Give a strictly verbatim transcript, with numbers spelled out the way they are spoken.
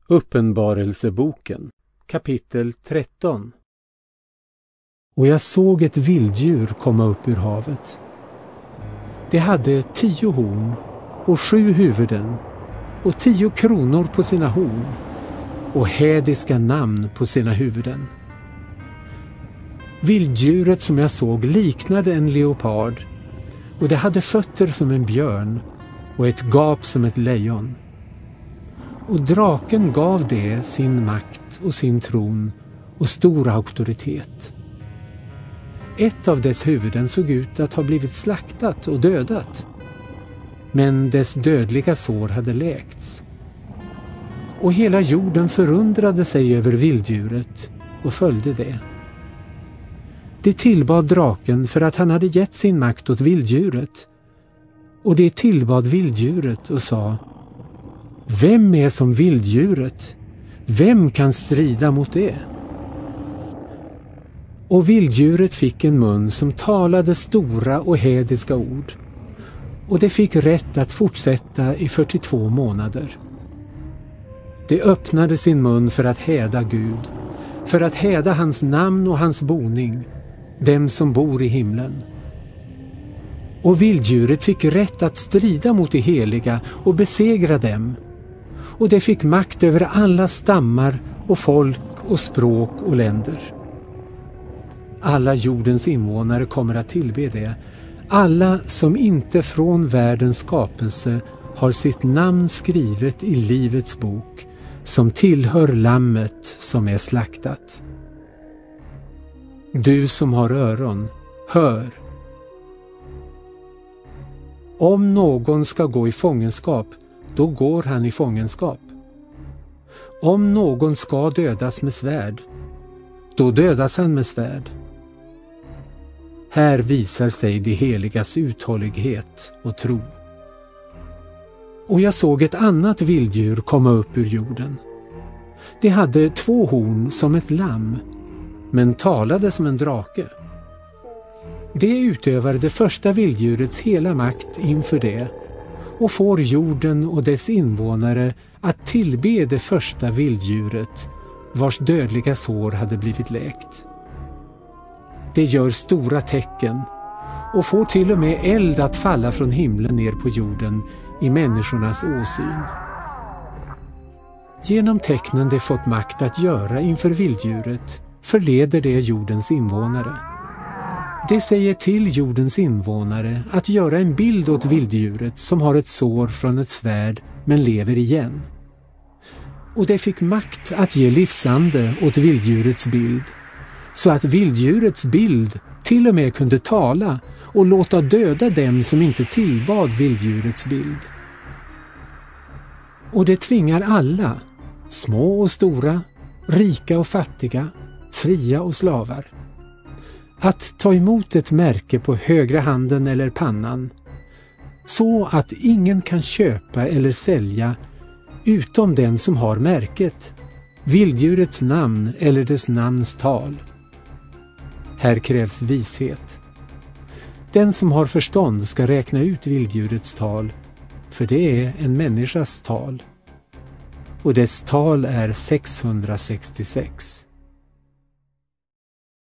Uppenbarelseboken, kapitel tretton. Och jag såg ett vilddjur komma upp ur havet. Det hade tio horn och sju huvuden och tio kronor på sina horn och hädiska namn på sina huvuden. Vilddjuret som jag såg liknade en leopard, och det hade fötter som en björn och ett gap som ett lejon. Och draken gav det sin makt och sin tron och stor auktoritet. Ett av dess huvuden såg ut att ha blivit slaktat och dödat, men dess dödliga sår hade läkts. Och hela jorden förundrade sig över vilddjuret och följde det. Det tillbad draken för att han hade gett sin makt åt vilddjuret, och det tillbad vilddjuret och sa: Vem är som vilddjuret? Vem kan strida mot det? Och vilddjuret fick en mun som talade stora och hädiska ord, och det fick rätt att fortsätta i fyrtiotvå månader. Det öppnade sin mun för att häda Gud, för att häda hans namn och hans boning, dem som bor i himlen. Och vilddjuret fick rätt att strida mot de heliga och besegra dem, och det fick makt över alla stammar och folk och språk och länder. Alla jordens invånare kommer att tillbe det, alla som inte från världens skapelse har sitt namn skrivet i livets bok, som tillhör lammet som är slaktat. Du som har öron, hör. Om någon ska gå i fångenskap, då går han i fångenskap. Om någon ska dödas med svärd, då dödas han med svärd. Här visar sig de heligas uthållighet och tro. Och jag såg ett annat vilddjur komma upp ur jorden. Det hade två horn som ett lamm, men talade som en drake. Det utövar det första vilddjurets hela makt inför det, och får jorden och dess invånare att tillbe det första vilddjuret, vars dödliga sår hade blivit läkt. Det gör stora tecken och får till och med eld att falla från himlen ner på jorden i människornas åsyn. Genom tecknen det fått makt att göra inför vilddjuret förleder det jordens invånare. Det säger till jordens invånare att göra en bild åt vilddjuret som har ett sår från ett svärd men lever igen. Och det fick makt att ge livsande åt vilddjurets bild, så att vilddjurets bild till och med kunde tala och låta döda dem som inte tillbad vilddjurets bild. Och det tvingar alla, små och stora, rika och fattiga, fria och slavar, att ta emot ett märke på högra handen eller pannan, så att ingen kan köpa eller sälja utom den som har märket, vilddjurets namn eller dess namns tal. Här krävs vishet. Den som har förstånd ska räkna ut vilddjurets tal, för det är en människas tal, och dess tal är sexhundrasextiosex.